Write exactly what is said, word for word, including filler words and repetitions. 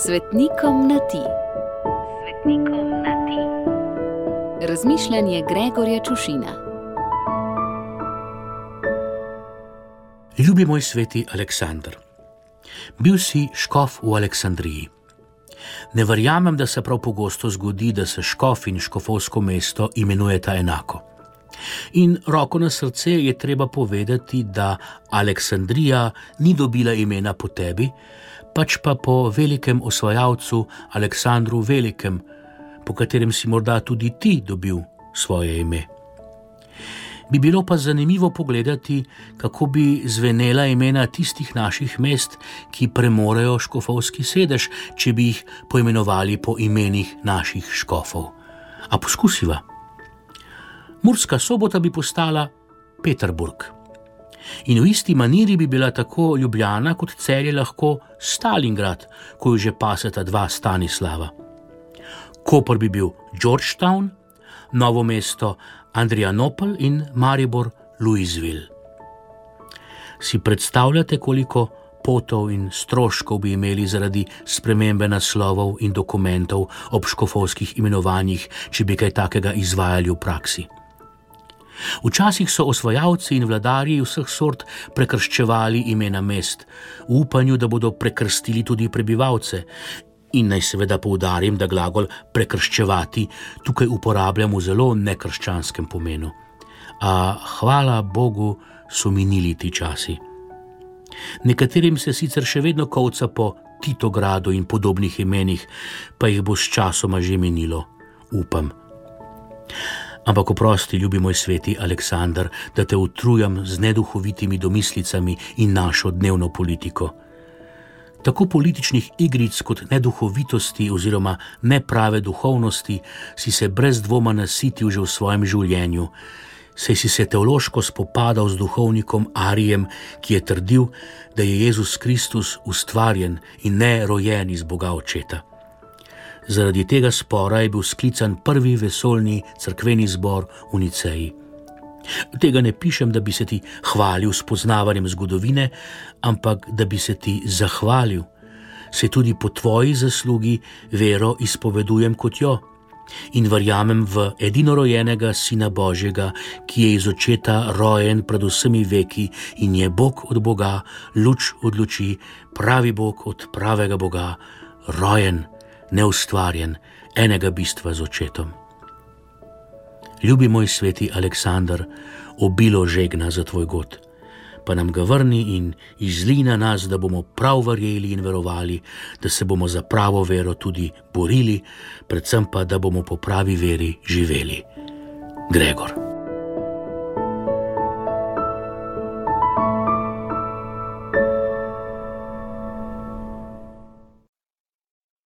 Svetnikom na ti. Svetnikom na ti. Razmišljanje Gregorja Čušina. Ljubi moj sveti Aleksander, bil si škof v Aleksandriji. Ne verjamem, da se prav pogosto zgodi, da se škof in škofovsko mesto imenujeta enako. In roko na srce je treba povedati, da Aleksandrija ni dobila imena po tebi, pač pa po velikem osvajalcu Aleksandru Velikem, po katerem si morda tudi ti dobil svoje ime. Bi bilo pa zanimivo pogledati, kako bi zvenela imena tistih naših mest, ki premorejo škofovski sedež, če bi jih poimenovali po imenih naših škofov. A poskusiva. Murska Sobota bi postala Peterburg. In v isti maniri bi bila tako Ljubljana kot Celje lahko Stalingrad, ko jo že paseta dva Stanislava. Koper bi bil Georgetown, Novo mesto Andrijanopel in Maribor Louisville. Si predstavljate, koliko potov in stroškov bi imeli zaradi spremembe naslovov in dokumentov ob škofovskih imenovanjih, če bi kaj takega izvajali v praksi? Včasih so osvajalci in vladarji vseh sort prekrščevali imena mest, v upanju, da bodo prekrstili tudi prebivalce. In naj seveda poudarim, da glagol prekrščevati tukaj uporabljam v zelo nekrščanskem pomenu. A hvala Bogu so minili ti časi. Nekaterim se sicer še vedno kolca po Titogradu in podobnih imenih, pa jih bo s časoma že minilo, upam. Ampak oprosti, ljubi moj sveti Aleksander, da te utrujam z neduhovitimi domislicami in našo dnevno politiko. Tako političnih igric kot neduhovitosti oziroma neprave duhovnosti si se brez dvoma nasitil že v svojem življenju, saj si se teološko spopadal z duhovnikom Arijem, ki je trdil, da je Jezus Kristus ustvarjen in ne rojen iz Boga Očeta. Zaradi tega spora je bil sklican prvi vesoljni cerkveni zbor v Niceji. Tega ne pišem, da bi se ti hvalil s poznavanjem zgodovine, ampak da bi se ti zahvalil. Se tudi po tvoji zaslugi vero izpovedujem kot jo in verjamem v edinorojenega Sina Božjega, ki je iz Očeta rojen pred vsemi veki in je Bog od Boga, luč od luči, pravi Bog od pravega Boga, rojen, neustvarjen, enega bistva z Očetom. Ljubi moj sveti Aleksander, obilo žegna za tvoj god, pa nam ga vrni in izlij na nas, da bomo prav verjeli in verovali, da se bomo za pravo vero tudi borili, predvsem pa, da bomo po pravi veri živeli. Gregor.